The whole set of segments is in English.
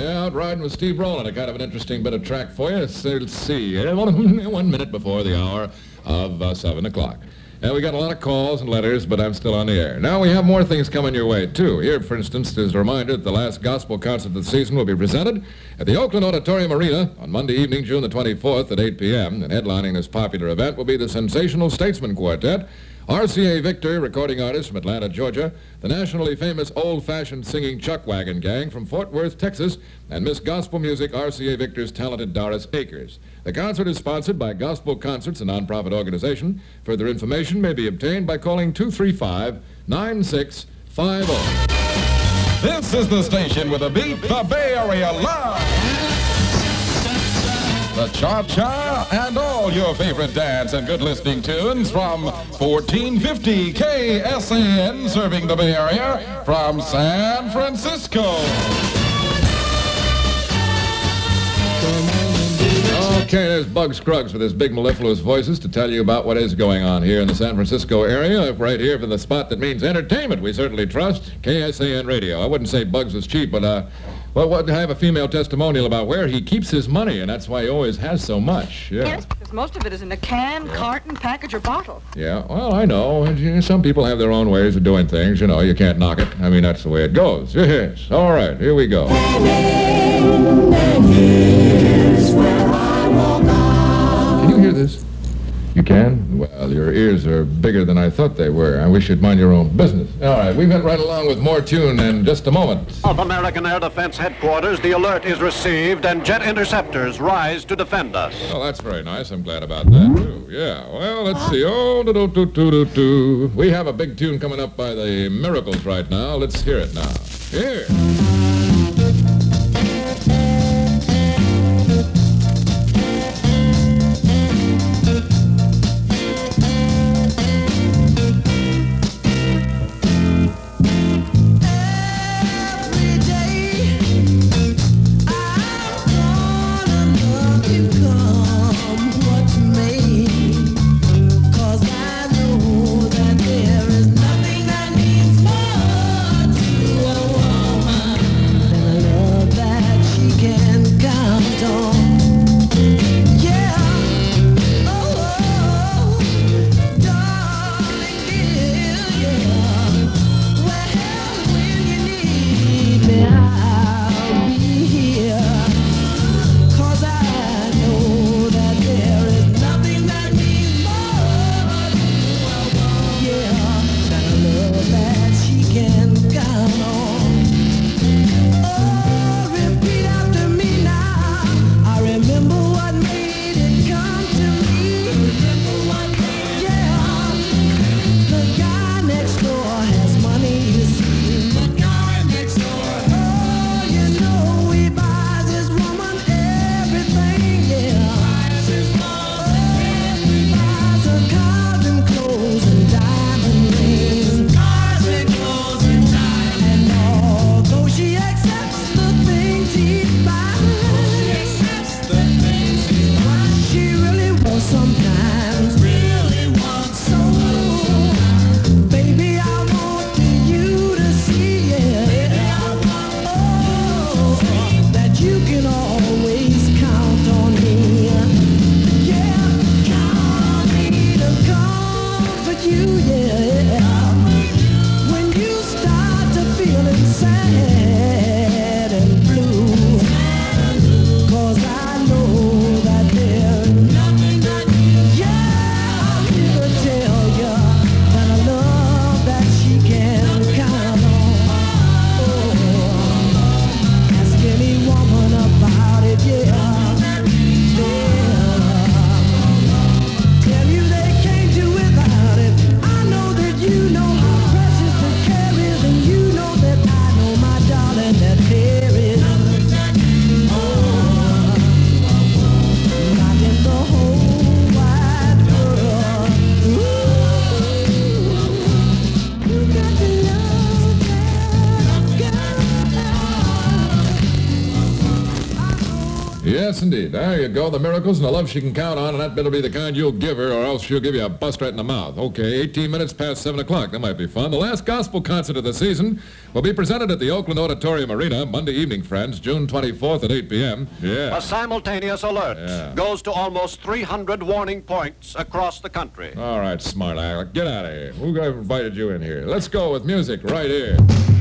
Yeah, out riding with Steve Rowland. A kind of an interesting bit of track for you. So let's see. 1 minute before the hour of 7 o'clock. We got a lot of calls and letters, but I'm still on the air. Now, we have more things coming your way, too. Here, for instance, is a reminder that the last gospel concert of the season will be presented at the Oakland Auditorium Arena on Monday evening, June the 24th at 8 p.m. And headlining this popular event will be the Sensational Statesman Quartet, RCA Victor, recording artist from Atlanta, Georgia, the nationally famous old-fashioned singing Chuck Wagon Gang from Fort Worth, Texas, and Miss Gospel Music, RCA Victor's talented Doris Akers. The concert is sponsored by Gospel Concerts, a nonprofit organization. Further information may be obtained by calling 235-9650. This is the station with a beat the Bay Area live. The Cha-Cha and all your favorite dance and good listening tunes from 1450 KSAN, serving the Bay Area from San Francisco. Okay, there's Bug Scruggs with his big mellifluous voices to tell you about what is going on here in the San Francisco area. Right here from the spot that means entertainment, we certainly trust, KSAN Radio. I wouldn't say Bugs was cheap, but I have a female testimonial about where he keeps his money, and that's why he always has so much. Yeah. Yes, because most of it is in a can, carton, package, or bottle. Yeah, well, I know. Some people have their own ways of doing things. You know, you can't knock it. I mean, that's the way it goes. Yes. All right, here we go. Can you hear this? You can? Well, your ears are bigger than I thought they were. I wish you'd mind your own business. All right, we went right along with more tune in just a moment. Of American Air Defense Headquarters, the alert is received and jet interceptors rise to defend us. Well, that's very nice. I'm glad about that, too. Yeah, well, let's see. Oh, do-do-do-do-do-do. We have a big tune coming up by the Miracles right now. Let's hear it now. Here. Darling, Yes, indeed. There you go. The miracles and the love she can count on, and that better be the kind you'll give her, or else she'll give you a bust right in the mouth. Okay, 18 minutes past 7 o'clock. That might be fun. The last gospel concert of the season will be presented at the Oakland Auditorium Arena Monday evening, friends, June 24th at 8 p.m. Yeah. A simultaneous alert goes to almost 300 warning points across the country. All right, smart Alec. Get out of here. Who invited you in here? Let's go with music right here.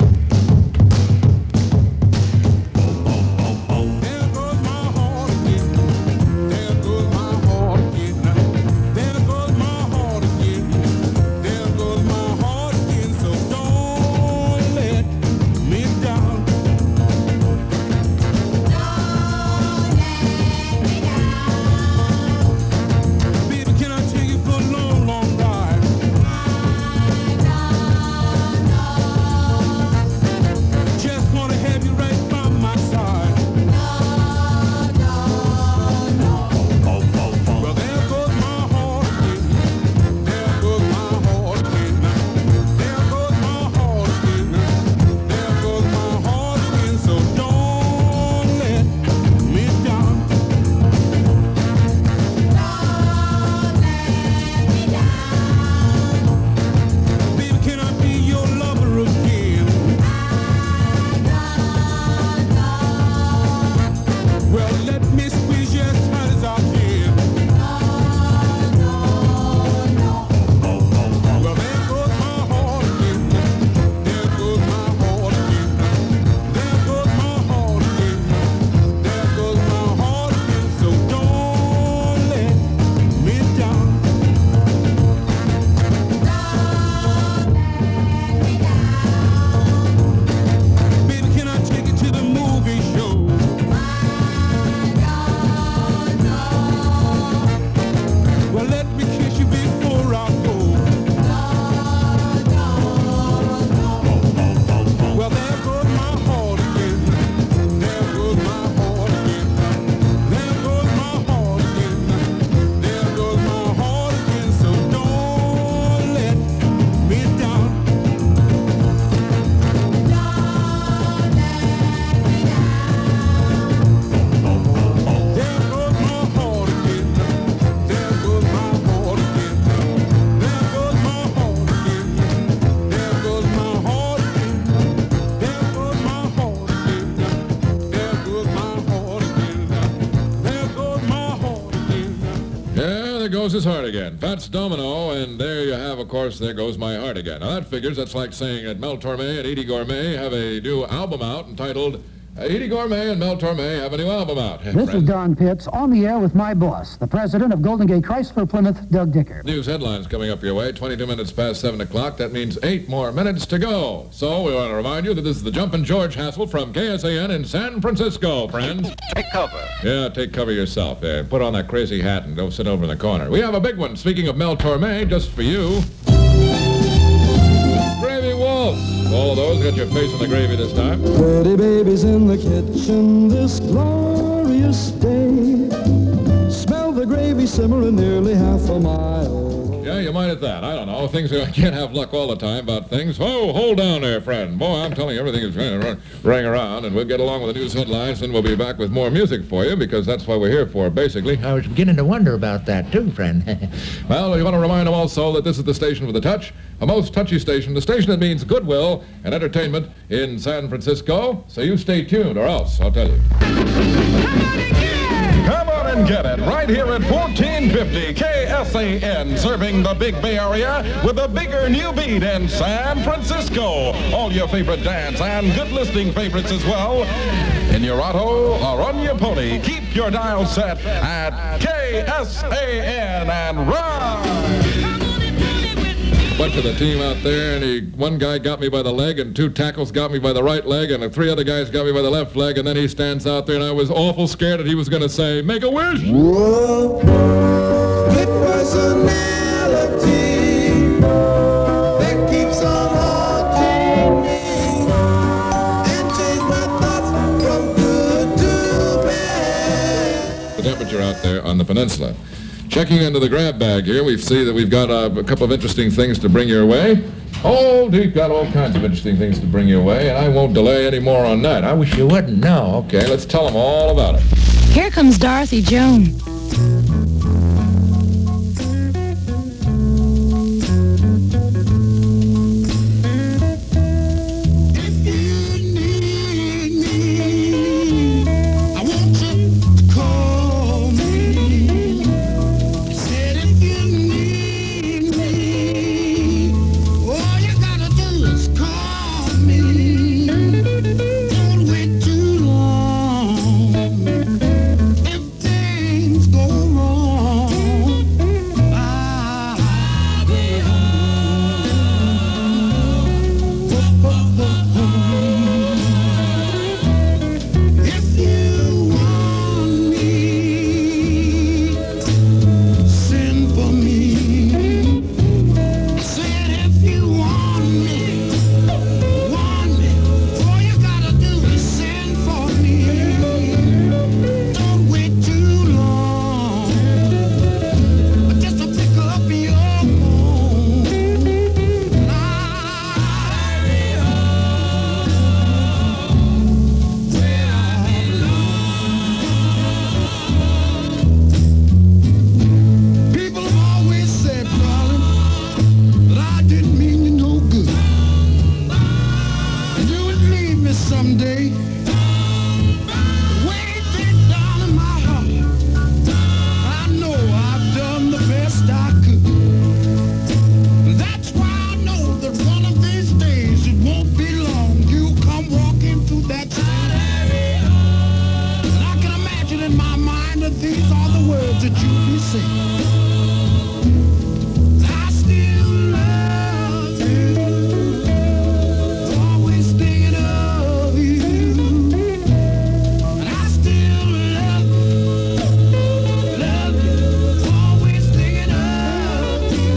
Goes his heart again. Fats Domino, and there you have, of course, There Goes My Heart Again. Now, that figures, that's like saying that Mel Torme and Eydie Gourmet have a new album out entitled Eydie Gourmet and Mel Torme have a new album out. This is Don Pitts, on the air with my boss, the president of Golden Gate Chrysler Plymouth, Doug Dicker. News headlines coming up your way, 22 minutes past 7 o'clock. That means 8 more minutes to go. So we want to remind you that this is the Jumpin' George Hassel from KSAN in San Francisco, friends. Take cover. Yeah, take cover yourself. Put on that crazy hat and go sit over in the corner. We have a big one, speaking of Mel Torme, just for you. Gravy Wolf. All of those, got your face in the gravy this time. Pretty babies in the kitchen this glorious day. Smell the gravy simmering nearly half a mile. Yeah, you might at that. I don't know. Things I can't have luck all the time about things. Oh, hold down there, friend. Boy, I'm telling you, everything is going to ring around, and we'll get along with the news headlines, and we'll be back with more music for you, because that's what we're here for, basically. I was beginning to wonder about that, too, friend. Well, we want to remind them also that this is the station with a touch, a most touchy station, the station that means goodwill and entertainment in San Francisco. So you stay tuned, or else, I'll tell you. Come on and get it right here at 1450 KSAN, serving the Big Bay Area with a bigger new beat in San Francisco. All your favorite dance and good listening favorites as well. In your auto or on your pony, keep your dial set at KSAN and run. Bunch of the team out there, and one guy got me by the leg, and 2 tackles got me by the right leg, and 3 other guys got me by the left leg, and then he stands out there, and I was awful scared that he was going to say, "Make a wish." Whoa, good personality that keeps on haunting me and change my thoughts from good to bad. The temperature out there on the peninsula. Checking into the grab bag here, we see that we've got a couple of interesting things to bring your way. Oh, we've got all kinds of interesting things to bring your way, and I won't delay any more on that. I wish you wouldn't. No. Okay, let's tell them all about it. Here comes Dorothy Jones. Someday, way deep down in my heart, I know I've done the best I could. That's why I know that one of these days, it won't be long, you'll come walking through that side. And I can imagine in my mind that these are the words that you'll be saying. I still love you. Always thinking of you. And I still love you. Always thinking of you.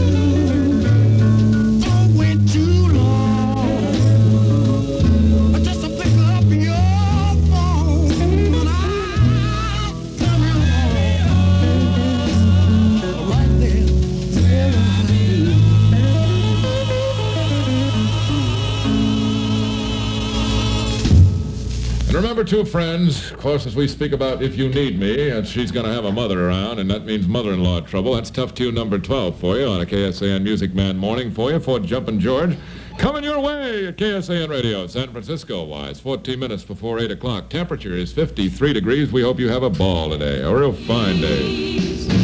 Don't wait too long. Just to pick up your phone. And I'll come home. Right there, where I am. And remember, too, friends, of course, as we speak about If You Need Me, and she's going to have a mother around, and that means mother-in-law trouble. That's Tough Tune number 12 for you on a KSAN Music Man morning for you for Jumpin' George. Coming your way at KSAN Radio, San Francisco-wise, 14 minutes before 8 o'clock. Temperature is 53 degrees. We hope you have a ball today, a real fine day.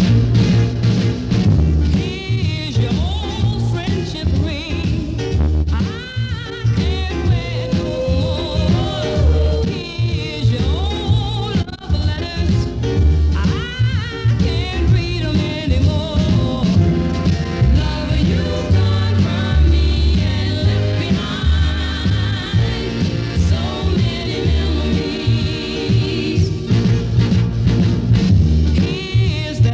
Here's your old friendship ring. I can't wait no more. Here's your old love letters. I can't read them anymore. Love, you've gone from me and left behind so many memories. Here's the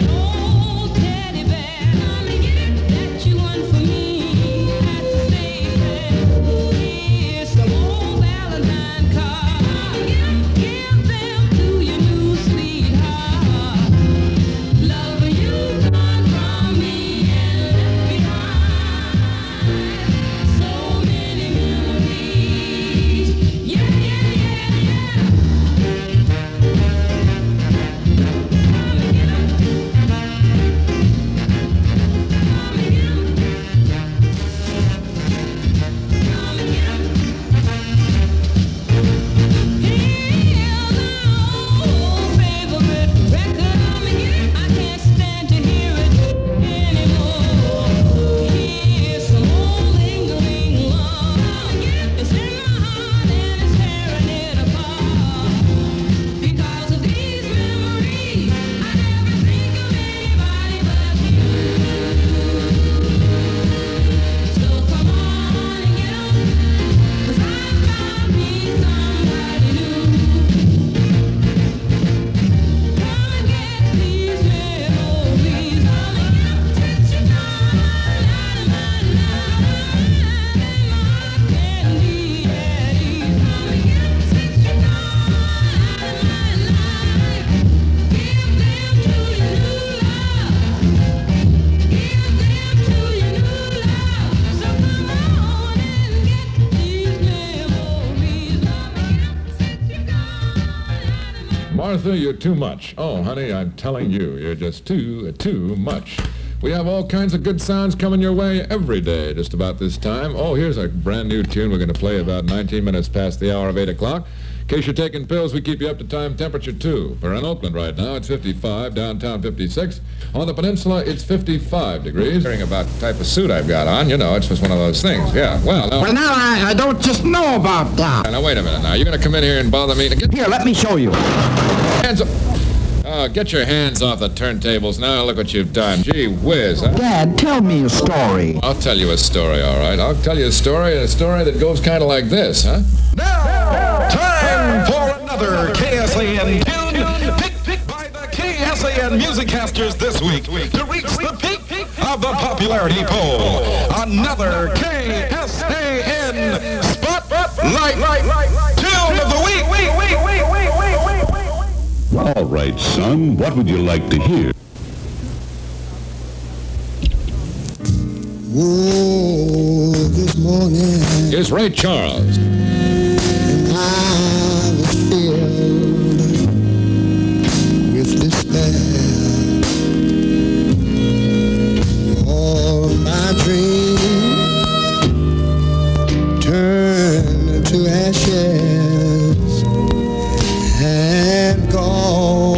Martha, you're too much. Oh, honey, I'm telling you, you're just too much. We have all kinds of good sounds coming your way every day just about this time. Oh, here's a brand new tune we're going to play about 19 minutes past the hour of 8 o'clock. In case you're taking pills, we keep you up to time temperature, too. For in Oakland right now, it's 55, downtown 56. On the peninsula, it's 55 degrees. Hearing about the type of suit I've got on, you know, it's just one of those things. Yeah, well, Well, now I don't just know about that. Now, wait a minute now. You're going to come in here and bother me? Here, let me show you. Hands up. Oh, get your hands off the turntables now. Look what you've done. Gee whiz. Huh? Dad, tell me a story. I'll tell you a story, all right. I'll tell you a story that goes kind of like this, huh? Now, time for another KSAN tune picked by the KSAN Musiccasters this week to reach the peak of the popularity poll. Another KSAN Spotlight Tune of the Week. All right, son, what would you like to hear? Whoa, this morning Here's Ray Charles. I was filled with despair. All my dreams turned to ashes and gone.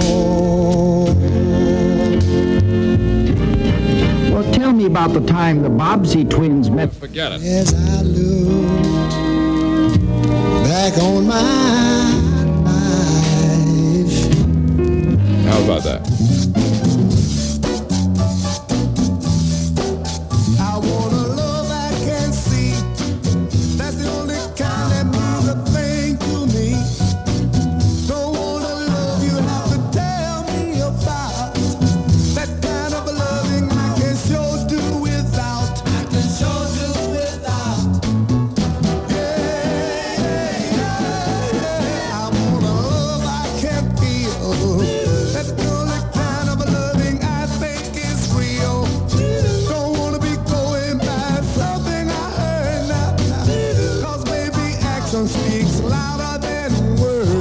Well, tell me about the time the Bobbsey twins met. Forget it. As I looked back on my life, How about that? I want a love I can see. That's the only kind that means a thing to me. Don't want a love you have to tell me about. That kind of loving I can sure do without. I can sure do without. I want a love I can feel. That's the only kind of loving I think is real. Don't wanna be going by something I heard now. 'Cause maybe action speaks louder than words.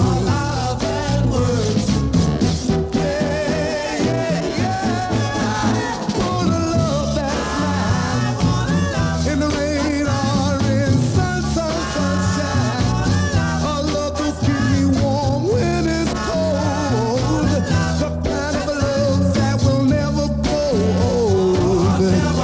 Want a love that's mine. In the rain or in sunshine. A love to keep me warm when it's cold. The kind of love that will never grow old.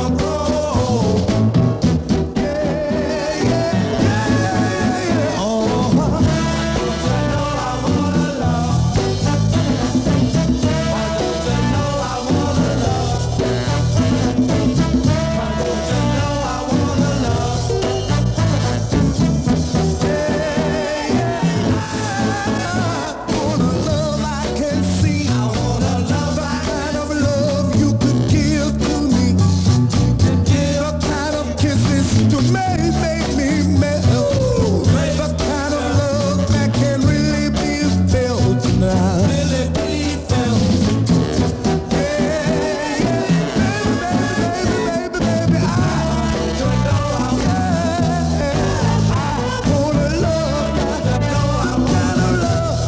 I want a love I can see. I want a love, the kind of love you could give to me. The kind of kisses to make me melt. The kind of love that can really be felt now. Baby, I want a love, that kind of love.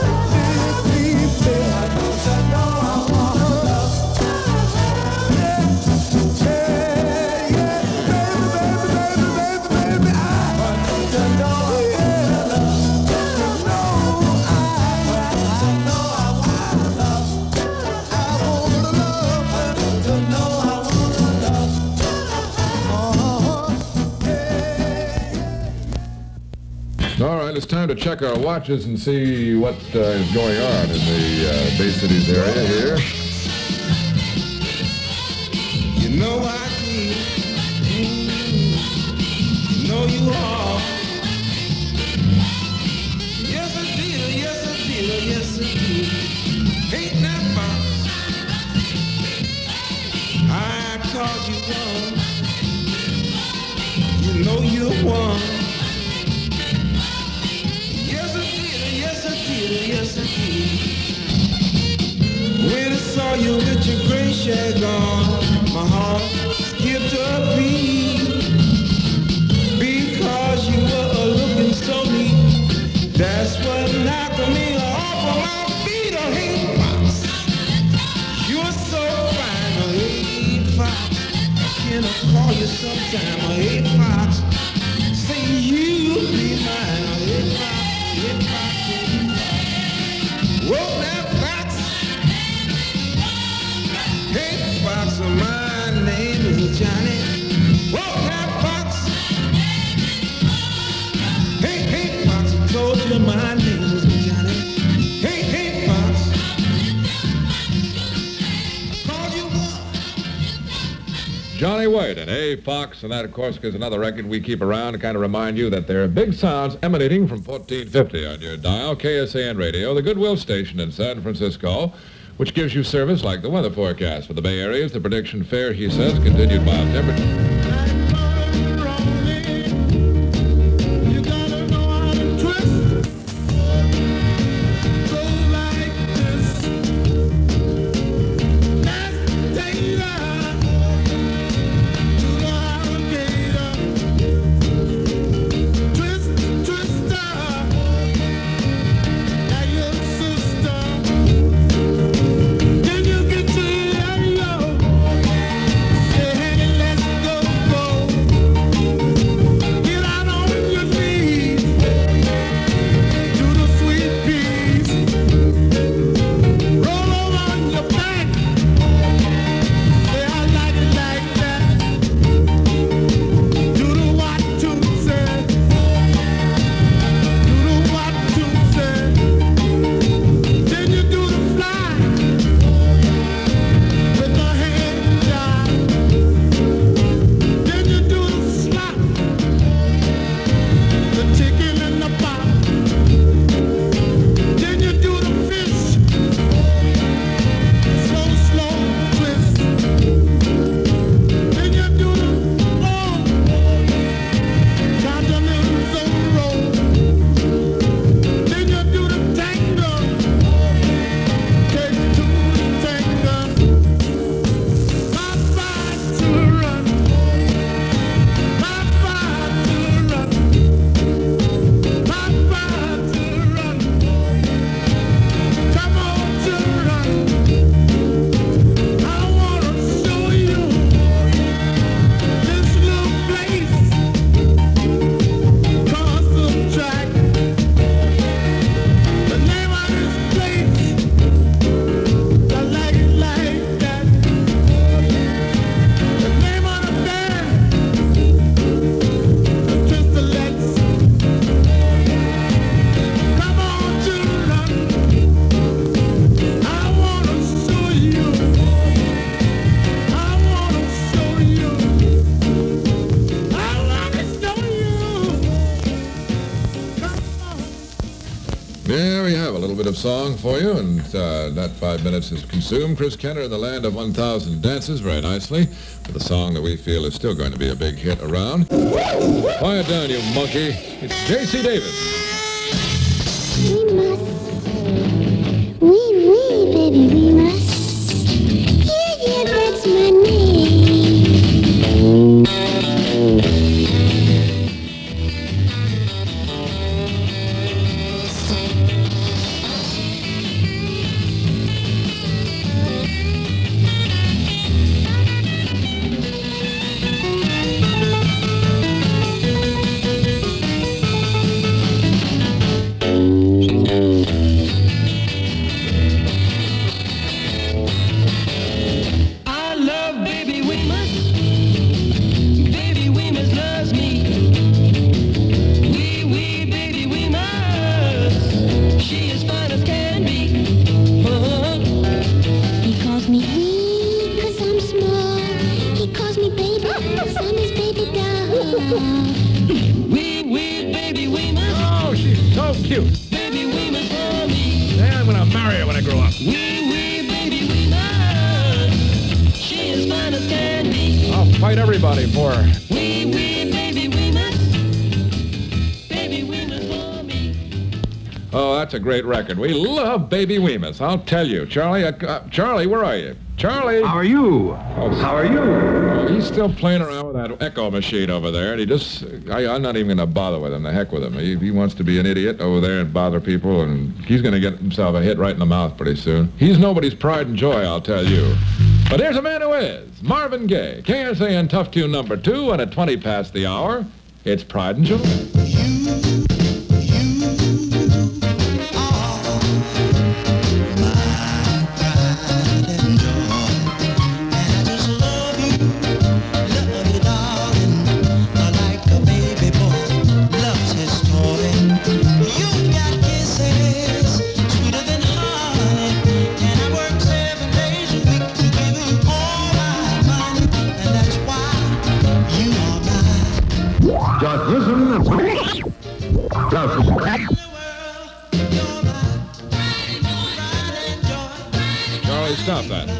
All right, it's time to check our watches and see what is going on in the Bay Cities area here. You know I did. You know you are. Yes, I did. Yes, I did. Yes, I did. Ain't that fun? I called you one. You know you won. Yes, I did. Yes, I did. Yes, I did. When I saw you with your gray shag on, my heart skipped a beat. Because you were looking so neat. That's what knocked me off of my call you sometime, hey Fox. Say you'll be mine, hey Fox, hey Fox. Whoa, now Fox. Hey Fox, my name is Johnny. Whoa, now Fox. Hey Fox, I told you my name was Johnny. Hey Fox. Called you what? Johnny White and A. Fox, and that, of course, is another record we keep around to kind of remind you that there are big sounds emanating from 1450 on your dial, KSAN Radio, the Goodwill station in San Francisco, which gives you service like the weather forecast for the Bay Area. The prediction fair, he says, continued mild temperature. There we have a little bit of song for you, and that 5 minutes is consumed. Chris Kenner in the Land of 1,000 Dances very nicely with a song that we feel is still going to be a big hit around. Quiet down, you monkey. It's J.C. Davis. We baby, we must. Yeah, that's my name. Cute. Baby, we must for me. Yeah, I'm gonna marry her when I grow up. Baby, we must. She is fine as can be. I'll fight everybody for her. Baby, we must. Baby, we must for me. Oh, that's a great record. We love Baby Weemus, I'll tell you. Charlie, Charlie, where are you? Charlie! How are you? Oh, how are you? He's still playing around with that echo machine over there, and he just... I'm not even going to bother with him. The heck with him. He wants to be an idiot over there and bother people, and he's going to get himself a hit right in the mouth pretty soon. He's nobody's pride and joy, I'll tell you. But here's a man who is. Marvin Gaye, KSAN Tough Tune number 2, and at 20 past the hour, it's Pride and Joy. Just listen. Charlie, stop that.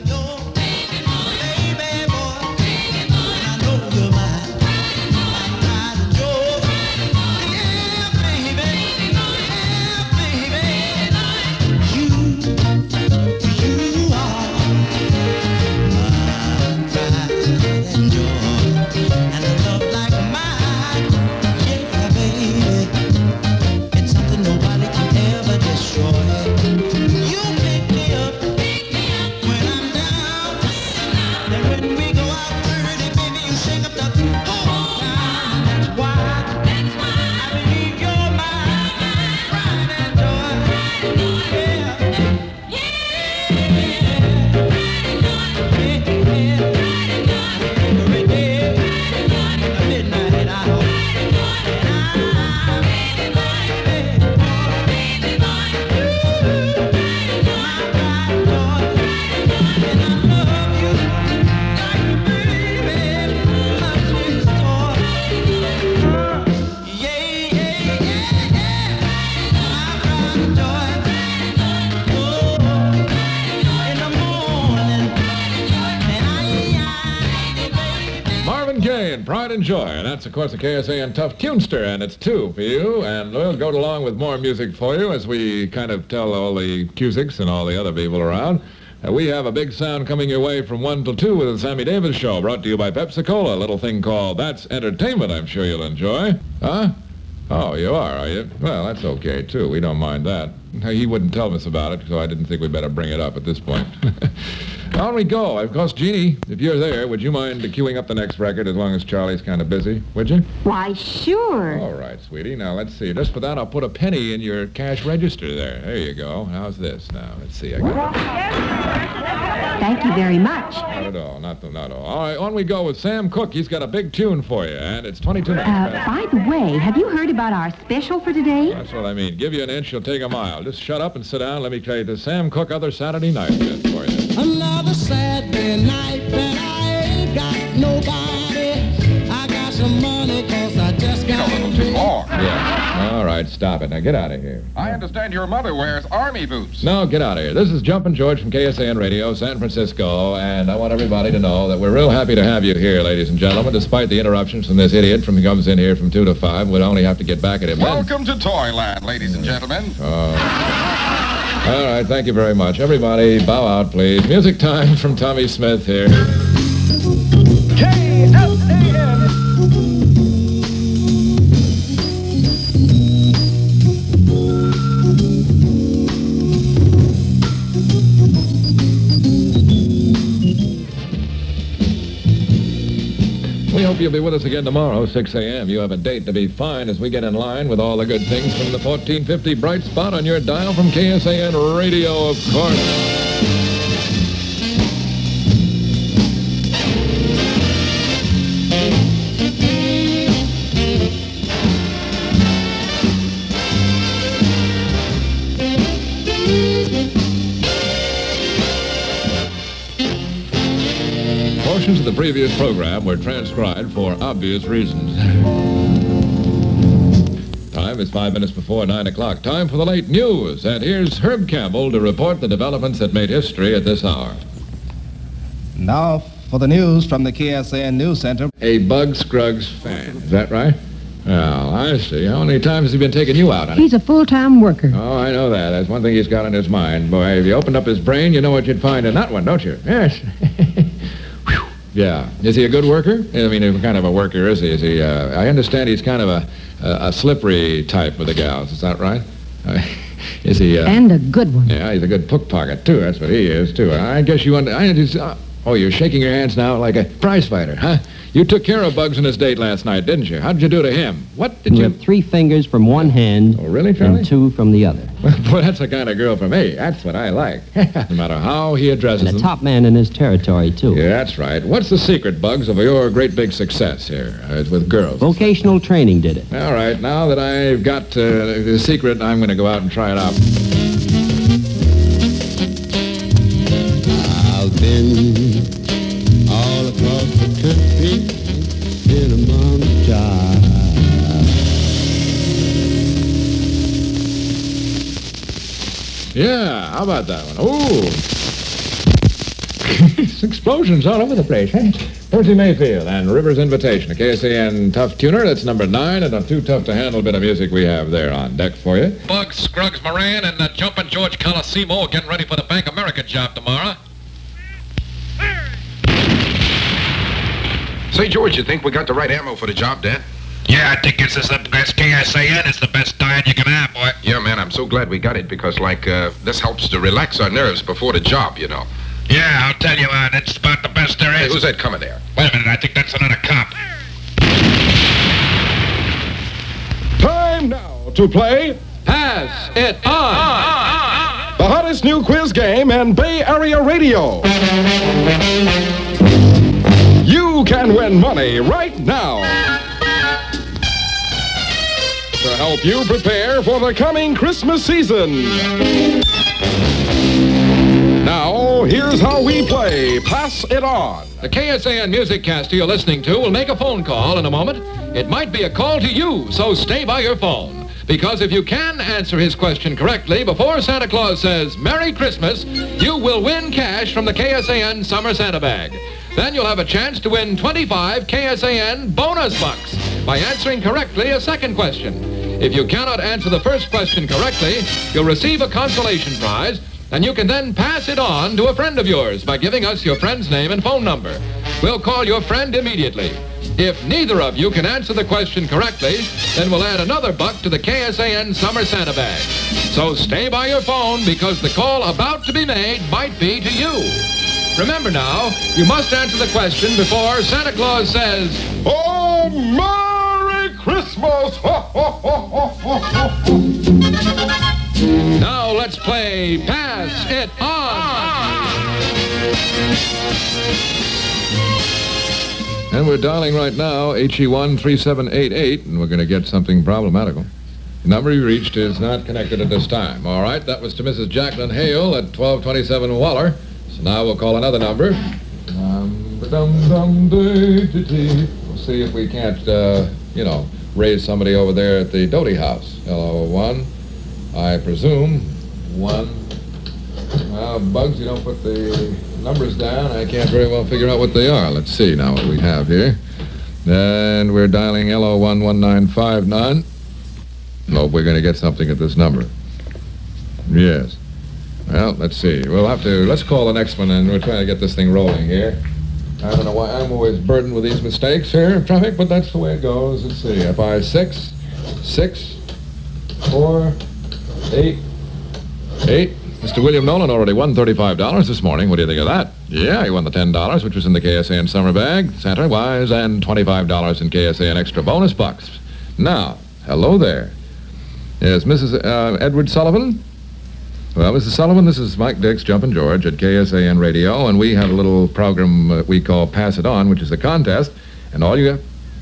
Pride and Joy, and that's, of course, the KSAN Tough Tunester, and it's 2 for you, and we'll go along with more music for you as we kind of tell all the Cusics and all the other people around. We have a big sound coming your way from 1 till 2 with the Sammy Davis Show, brought to you by Pepsi-Cola, a little thing called That's Entertainment I'm sure you'll enjoy. Huh? Oh, you are you? Well, that's okay, too. We don't mind that. He wouldn't tell us about it, so I didn't think we'd better bring it up at this point. On we go. Of course, Jeannie, if you're there, would you mind queuing up the next record as long as Charlie's kind of busy? Would you? Why, sure. All right, sweetie. Now, let's see. Just for that, I'll put a penny in your cash register there. There you go. How's this? Now, let's see. I got it. Thank you very much. Not at all. Not at all. All right, on we go with Sam Cooke. He's got a big tune for you, and it's 22 minutes. By the way, have you heard about our special for today? That's what I mean. Give you an inch, you'll take a mile. Just shut up and sit down. Let me tell you the Sam Cooke Other Saturday Night bit for you. Another Saturday night and I ain't got nobody. I got some money because I just got a little too long. Yeah. All right, stop it. Now get out of here. I understand your mother wears army boots. No, get out of here. This is Jumpin' George from KSAN Radio, San Francisco, and I want everybody to know that we're real happy to have you here, ladies and gentlemen, despite the interruptions from this idiot who comes in here from 2 to 5. We'll only have to get back at him then. Welcome to Toyland, ladies and gentlemen. All right, thank you very much. Everybody, bow out, please. Music time from Tommy Smith here. KSAN. We hope you'll be with us again tomorrow, 6 a.m. You have a date to be fine as we get in line with all the good things from the 1450 bright spot on your dial from KSAN Radio, of course. Portions of the previous program were transcribed for obvious reasons. Time is 5 minutes before 9 o'clock. Time for the late news. And here's Herb Campbell to report the developments that made history at this hour. Now for the news from the KSAN News Center. A Bug Scruggs fan. Is that right? Well, I see. How many times has he been taking you out on it? He's a full-time worker. Oh, I know that. That's one thing he's got on his mind. Boy, if you opened up his brain, you know what you'd find in that one, don't you? Yes. Yeah. Is he a good worker? I mean, what kind of a worker is he? Is he, I understand he's kind of a slippery type with the gals. Is that right? Is he... and a good one. Yeah, he's a good pickpocket, too. That's what he is, too. I guess you... Oh, you're shaking your hands now like a prize fighter, huh? You took care of Bugs on his date last night, didn't you? How did you do to him? What did you... With 3 fingers from one hand. Oh, really, Charlie? And 2 from the other. Boy, that's the kind of girl for me. That's what I like. No matter how he addresses And a them. top man in his territory, too. Yeah, that's right. What's the secret, Bugs, of your great big success here with girls? Vocational training did it. All right, now that I've got the secret, I'm going to go out and try it out. I've been all across the country in a mom's job. Yeah, how about that one? Ooh. Explosions all over the place, huh? Percy Mayfield and River's Invitation, a KSAN Tough Tuner. That's number 9, and a too tough to handle bit of music we have there on deck for you. Bugs, Scruggs, Moran, and Jumpin' George Colosimo are getting ready for the Bank America job tomorrow. Say, George, you think we got the right ammo for the job, Dad? Yeah, I think it's the best KSAN. It's the best diet you can have, boy. Yeah, man, I'm so glad we got it because, this helps to relax our nerves before the job, you know. Yeah, I'll tell you, it's about the best there is. Hey, who's that coming there? Wait a minute, I think that's another cop. Time now to play Pass It On! the hottest new quiz game in Bay Area radio. You can win money right now. To help you prepare for the coming Christmas season. Now, here's how we play Pass It On. The KSAN Musiccaster you're listening to will make a phone call in a moment. It might be a call to you, so stay by your phone. Because if you can answer his question correctly before Santa Claus says Merry Christmas, you will win cash from the KSAN Summer Santa Bag. Then you'll have a chance to win 25 KSAN bonus bucks by answering correctly a second question. If you cannot answer the first question correctly, you'll receive a consolation prize, and you can then pass it on to a friend of yours by giving us your friend's name and phone number. We'll call your friend immediately. If neither of you can answer the question correctly, then we'll add another buck to the KSAN Summer Santa Bag. So stay by your phone because the call about to be made might be to you. Remember now, you must answer the question before Santa Claus says, Oh, Merry Christmas! Now let's play Pass It On! And we're dialing right now, HE1 3788, and we're going to get something problematical. The number you reached is not connected at this time. All right, that was to Mrs. Jacqueline Hale at 1227 Waller. So now we'll call another number. We'll see if we can't, raise somebody over there at the Doty House. LO1, I presume, 1. Bugs, you don't put the numbers down. I can't very well figure out what they are. Let's see now what we have here. And we're dialing LO1 1959. Hope we're going to get something at this number. Yes. Well, let's see. Let's call the next one, and we're trying to get this thing rolling here. I don't know why I'm always burdened with these mistakes here of traffic, but that's the way it goes. Let's see. FI 6, 6, 4, 8, 8. Mr. William Nolan already won $35 this morning. What do you think of that? Yeah, he won the $10, which was in the KSAN Summer Bag, Santa-wise, and $25 in KSAN Extra Bonus Bucks. Now, hello there. Yes, Mrs. Edward Sullivan? Well, Mrs. Sullivan, this is Mike Dix, Jumpin' George at KSAN Radio, and we have a little program we call Pass It On, which is a contest, and all you have...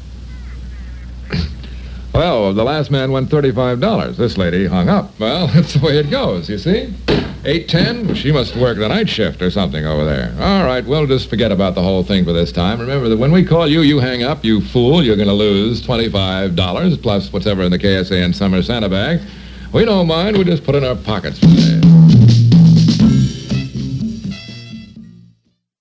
Well, the last man won $35. This lady hung up. Well, that's the way it goes, you see? 8:10, she must work the night shift or something over there. All right, we'll just forget about the whole thing for this time. Remember that when we call you, you hang up, you fool. You're going to lose $25 plus whatever in the KSAN Summer Santa Bag. We don't mind. We just put it in our pockets for today.